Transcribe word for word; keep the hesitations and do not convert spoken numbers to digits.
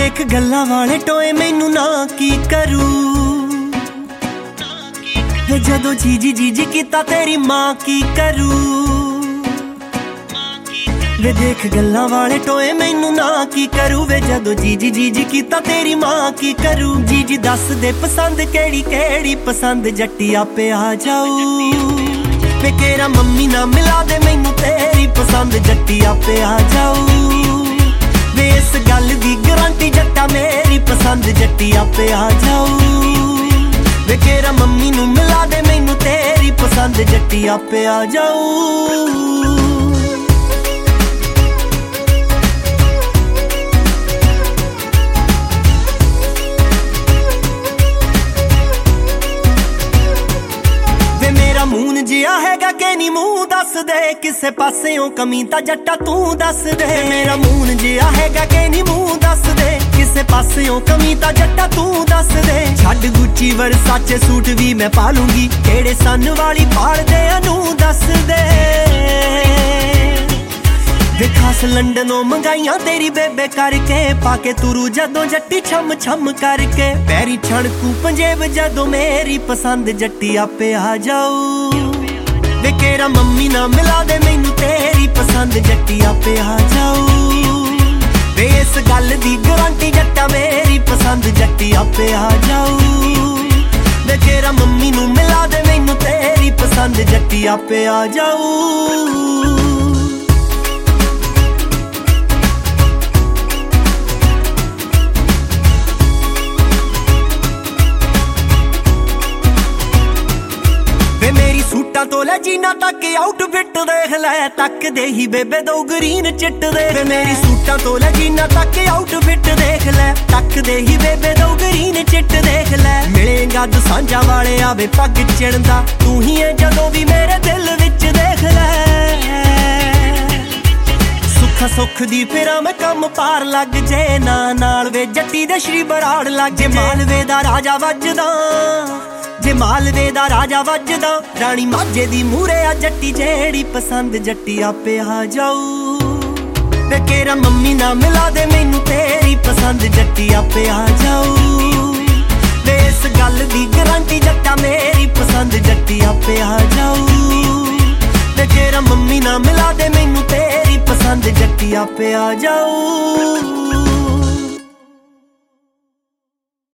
देख गल्लां वाले टोए मैनू ना की करू वे जदों जीजी जीजी कीता तेरी मां की करू वे देख गल्लां वाले टोए मैनू ना की करू वे जदों जीजी जीजी कीता तेरी मां की करू। जीजी दस दे पसंद केड़ी केड़ी पसंद जट्टी आपे आ जाऊ वे केरा मम्मी ना मिला दे मैनू तेरी पसंद जट्टी आपे आ जाऊ वे इस गल दी गारंटी जट्टा मेरी पसंद जट्टी आपे आ जाऊ वे केरा मम्मी नू मिला दे मैनू तेरी पसंद जट्टी आपे आ जाऊ। मून जिया हैगा कि नी मूंह दस दे किसे पासेओं कमी तां जट्टा तू दस दे मेरा मून जिया हैगा कि नी मूंह दस दे किसे पासेओं कमी तां जट्टा तू दस दे छड्ड गुच्ची वर्साचे सूट भी मैं पा लूंगी केड़े सन वाली पाड़ दे अनू दस दे वे खास लंडनों मंगाइयां तेरी बेबे करके पाके तुरू जदों जट्टी छम छम करके पैरी छणकू पंजेब जदों मेरी पसंद जट्टी आपे आ जाऊ वे केरा मम्मी ना मिला दे मैनू तेरी पसंद जट्टी आपे आ जाऊ वे इस गल दी गारंटी जट्टा मेरी पसंद जट्टी आपे आ जाऊ वे केरा मम्मी नू मिला दे मैनू तेरी पसंद जट्टी आपे आ जाऊ। तो ले जीना तक आउटफिट देख लै तक दे ही बेबे दो ग्रीन चिट दे मेरी सूटा तो ले जीना तक आउटफिट देख लै तक दे ही बेबे दो ग्रीन चिट देख लै मिलेगा दसांजा वाले आवे पग चिणदा तू ही है जदों भी मेरे दिल विच देख लै सुख सुख दी फिरा मैं कम पार लग जे ना नाल वे जट्टी दे श्री बराड़ लग जे मालवे दा राजा वजदा जे मालवे दा राजा वजदा रानी माझे दी मूरे आ जट्टी जेड़ी पसंद जट्टी आपे आ जाऊ वे केरा मम्मी ना मिला दे मैनू तेरी पसंद जट्टी आपे आ जाऊ वे इस गल दी गारंटी जट्टा मेरी पसंद जट्टी आपे आ जाऊ वे केरा मम्मी ना मिला दे मैनू तेरी पसंद जट्टी आपे आ जाऊ।